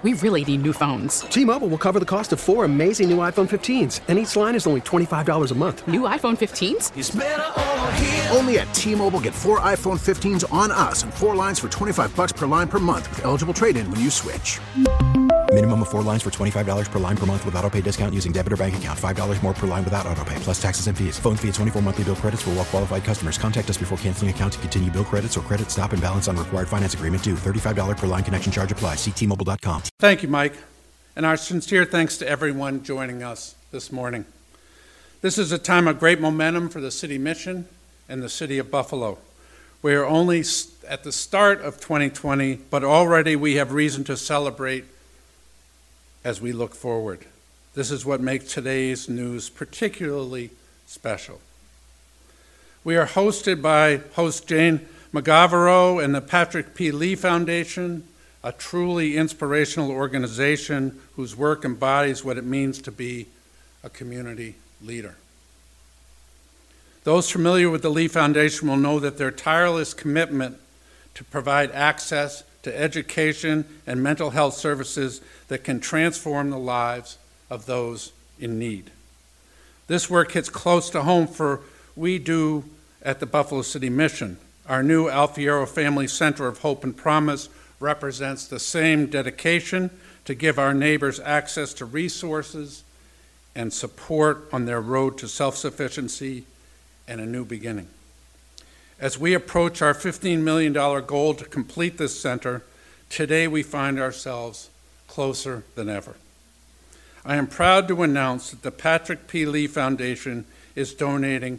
We really need new phones. T-Mobile will cover the cost of 4 amazing new iPhone 15s, and each line is only $25 a month. New iPhone 15s? It's better over here. Only at T-Mobile, get 4 iPhone 15s on us and 4 lines for $25 per line per month with eligible trade-in when you switch. Minimum of 4 lines for $25 per line per month with autopay discount using debit or bank account. $5 more per line without autopay, plus taxes and fees. Phone fee at 24 monthly bill credits for well-qualified customers. Contact us before canceling account to continue bill credits or credit stop and balance on required finance agreement due. $35 per line connection charge applies. See T-Mobile.com. Thank you, Mike. And our sincere thanks to everyone joining us this morning. This is a time of great momentum for the city mission and the city of Buffalo. We are only at the start of 2020, but already we have reason to celebrate as we look forward. This is what makes today's news particularly special. We are hosted by host Jane McGavero and the Patrick P. Lee Foundation, a truly inspirational organization whose work embodies what it means to be a community leader. Those familiar with the Lee Foundation will know that their tireless commitment to provide access to education and mental health services that can transform the lives of those in need. This work hits close to home for we do at the Buffalo City Mission. Our new Alfiero Family Center of Hope and Promise represents the same dedication to give our neighbors access to resources and support on their road to self-sufficiency and a new beginning. As we approach our $15 million goal to complete this center, today we find ourselves closer than ever. I am proud to announce that the Patrick P. Lee Foundation is donating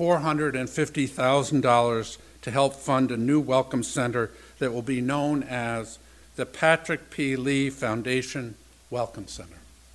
$450,000 to help fund a new welcome center that will be known as the Patrick P. Lee Foundation Welcome Center.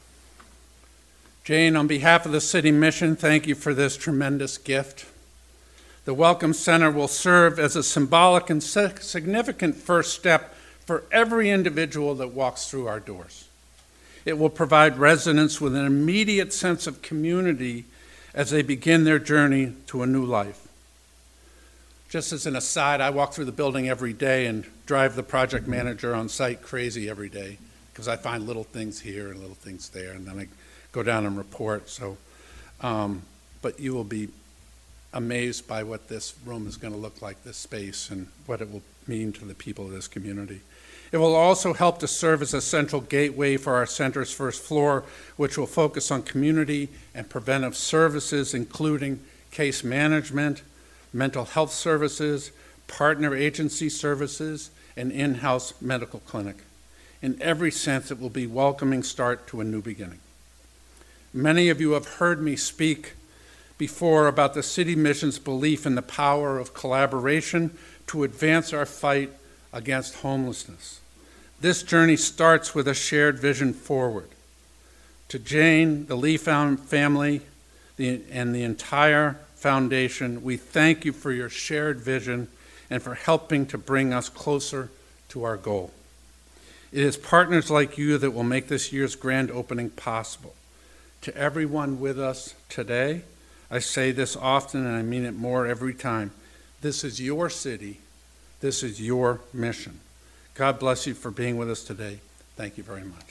Jane, on behalf of the City Mission, thank you for this tremendous gift. The Welcome Center will serve as a symbolic and significant first step for every individual that walks through our doors. It will provide residents with an immediate sense of community as they begin their journey to a new life. Just as an aside, I walk through the building every day and drive the project manager on site crazy every day because I find little things here and little things there, and then I go down and report. So, but you will be amazed by what this room is going to look like, this space, and what it will mean to the people of this community. It will also help to serve as a central gateway for our center's first floor, which will focus on community and preventive services, including case management, mental health services, partner agency services, and in-house medical clinic. In every sense, it will be a welcoming start to a new beginning. Many of you have heard me speak before about the City Mission's belief in the power of collaboration to advance our fight against homelessness. This journey starts with a shared vision forward. To Jane, the Lee family, and the entire foundation, we thank you for your shared vision and for helping to bring us closer to our goal. It is partners like you that will make this year's grand opening possible. To everyone with us today, I say this often and I mean it more every time. This is your city. This is your mission. God bless you for being with us today. Thank you very much.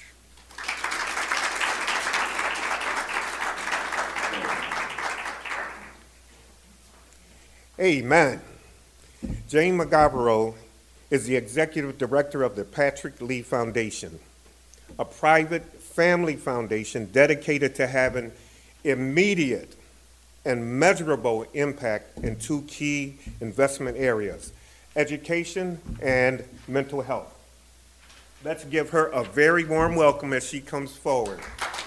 Amen. Jane McGavero is the executive director of the Patrick Lee Foundation, a private family foundation dedicated to having immediate and measurable impact in 2 key investment areas: education and mental health. Let's give her a very warm welcome as she comes forward.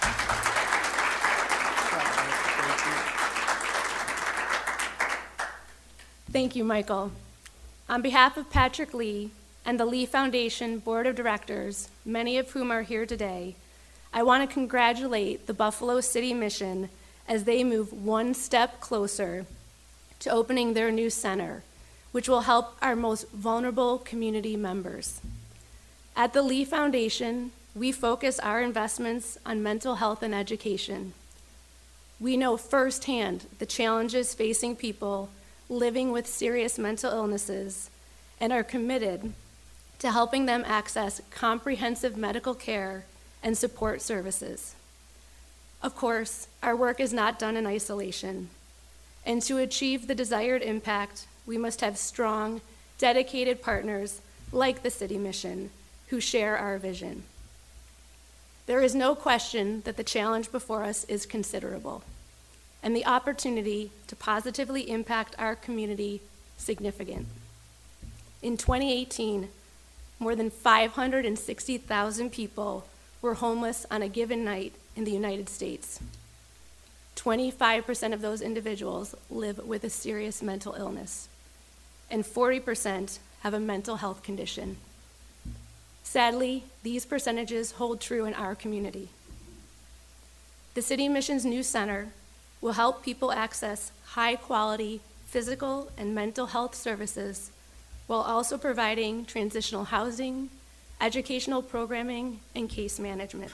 Thank you, Michael. On behalf of Patrick Lee and the Lee Foundation Board of Directors, many of whom are here today, I want to congratulate the Buffalo City Mission as they move one step closer to opening their new center, which will help our most vulnerable community members. At the Lee Foundation, we focus our investments on mental health and education. We know firsthand the challenges facing people living with serious mental illnesses and are committed to helping them access comprehensive medical care and support services. Of course, our work is not done in isolation, and to achieve the desired impact, we must have strong, dedicated partners like the City Mission who share our vision. There is no question that the challenge before us is considerable, and the opportunity to positively impact our community significant. In 2018, more than 560,000 people were homeless on a given night in the United States. 25% of those individuals live with a serious mental illness, and 40% have a mental health condition. Sadly, these percentages hold true in our community. The City Mission's new center will help people access high-quality physical and mental health services while also providing transitional housing, educational programming, and case management.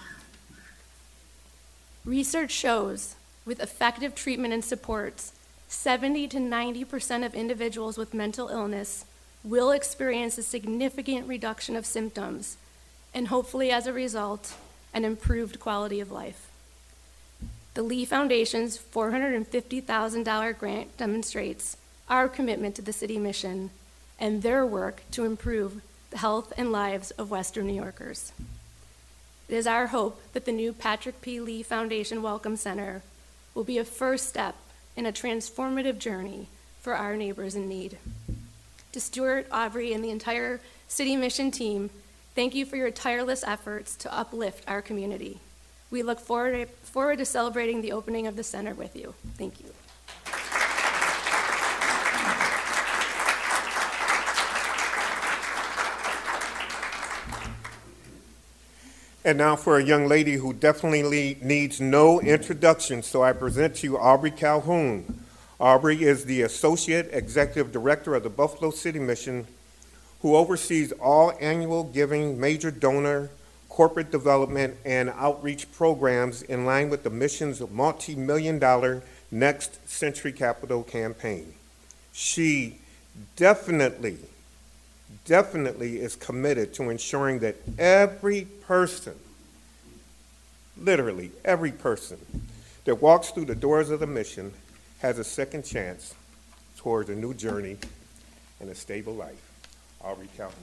Research shows with effective treatment and supports, 70 to 90% of individuals with mental illness will experience a significant reduction of symptoms and hopefully as a result, an improved quality of life. The Lee Foundation's $450,000 grant demonstrates our commitment to the City Mission and their work to improve the health and lives of Western New Yorkers. It is our hope that the new Patrick P. Lee Foundation Welcome Center will be a first step in a transformative journey for our neighbors in need. To Stuart, Aubrey, and the entire City Mission team, thank you for your tireless efforts to uplift our community. We look forward to celebrating the opening of the center with you. Thank you. And now for a young lady who definitely needs no introduction, so I present to you Aubrey Calhoun. Aubrey is the Associate Executive Director of the Buffalo City Mission, who oversees all annual giving, major donor, corporate development, and outreach programs in line with the mission's multi-million-dollar Next Century Capital campaign. She definitely is committed to ensuring that every person, literally every person, that walks through the doors of the mission has a second chance towards a new journey and a stable life. Aubrey Calhoun.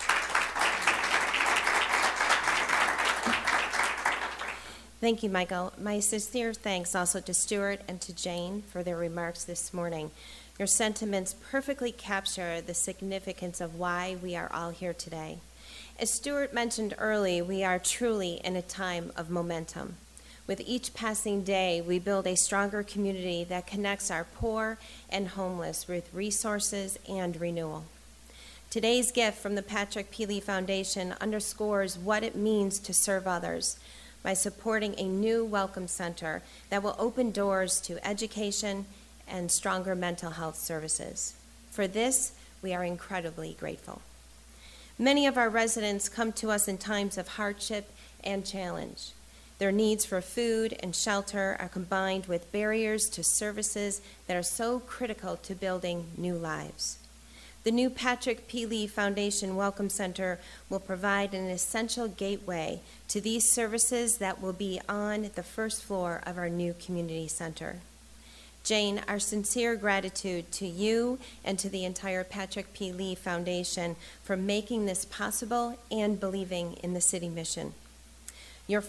Thank you, Michael. My sincere thanks also to Stuart and to Jane for their remarks this morning. Your sentiments perfectly capture the significance of why we are all here today. As Stuart mentioned early, we are truly in a time of momentum. With each passing day, we build a stronger community that connects our poor and homeless with resources and renewal. Today's gift from the Patrick P. Lee Foundation underscores what it means to serve others by supporting a new welcome center that will open doors to education and stronger mental health services. For this, we are incredibly grateful. Many of our residents come to us in times of hardship and challenge. Their needs for food and shelter are combined with barriers to services that are so critical to building new lives. The new Patrick P. Lee Foundation Welcome Center will provide an essential gateway to these services that will be on the first floor of our new community center. Jane, our sincere gratitude to you and to the entire Patrick P. Lee Foundation for making this possible and believing in the City Mission. Your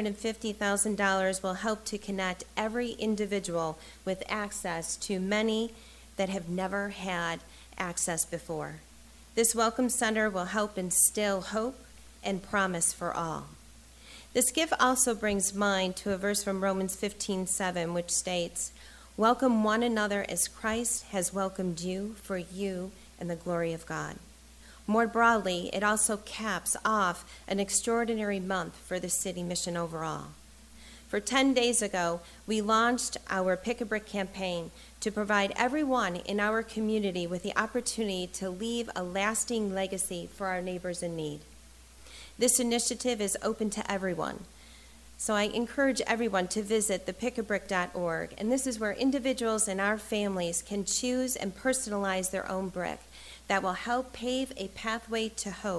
$450,000 will help to connect every individual with access to many that have never had access before. This Welcome Center will help instill hope and promise for all. This gift also brings mind to a verse from Romans 15:7, which states, "Welcome one another as Christ has welcomed you for you and the glory of God." More broadly, it also caps off an extraordinary month for the City Mission overall. For 10 days ago, we launched our Pick a Brick campaign to provide everyone in our community with the opportunity to leave a lasting legacy for our neighbors in need. This initiative is open to everyone, so I encourage everyone to visit thepickabrick.org, and this is where individuals and our families can choose and personalize their own brick that will help pave a pathway to hope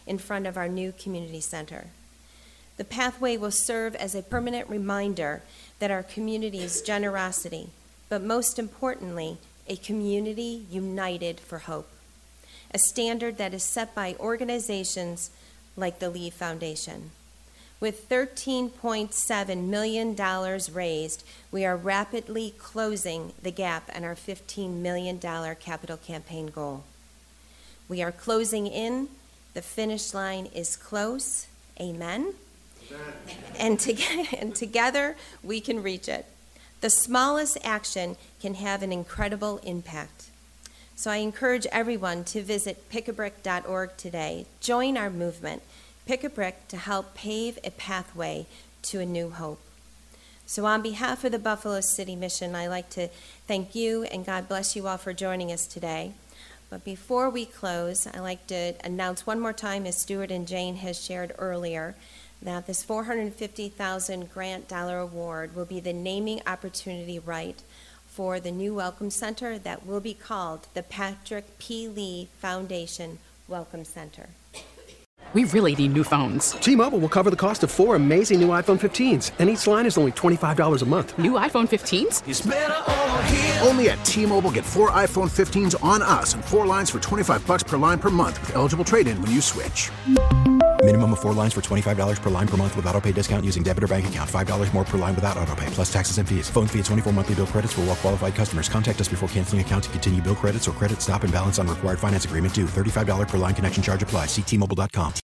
in front of our new community center. The pathway will serve as a permanent reminder that our community's generosity, but most importantly, a community united for hope, a standard that is set by organizations like the Lee Foundation. With $13.7 million raised, we are rapidly closing the gap on our $15 million capital campaign goal. We are closing in. The finish line is close. Amen. And together we can reach it. The smallest action can have an incredible impact. So I encourage everyone to visit pickabrick.org today. Join our movement, Pick a Brick, to help pave a pathway to a new hope. So on behalf of the Buffalo City Mission, I'd like to thank you and God bless you all for joining us today. But before we close, I'd like to announce one more time, as Stuart and Jane has shared earlier, that this $450,000 grant dollar award will be the naming opportunity right for the new Welcome Center that will be called the Patrick P. Lee Foundation Welcome Center. We really need new phones. T-Mobile will cover the cost of 4 amazing new iPhone 15s, and each line is only $25 a month. New iPhone 15s? It's better over here. Only at T-Mobile, get 4 iPhone 15s on us and 4 lines for $25 per line per month with eligible trade-in when you switch. Minimum of 4 lines for $25 per line per month with autopay discount using debit or bank account. $5 more per line without autopay, plus taxes and fees. Phone fee at 24 monthly bill credits for well-qualified customers. Contact us before canceling account to continue bill credits or credit stop and balance on required finance agreement due. $35 per line connection charge applies. See T-Mobile.com.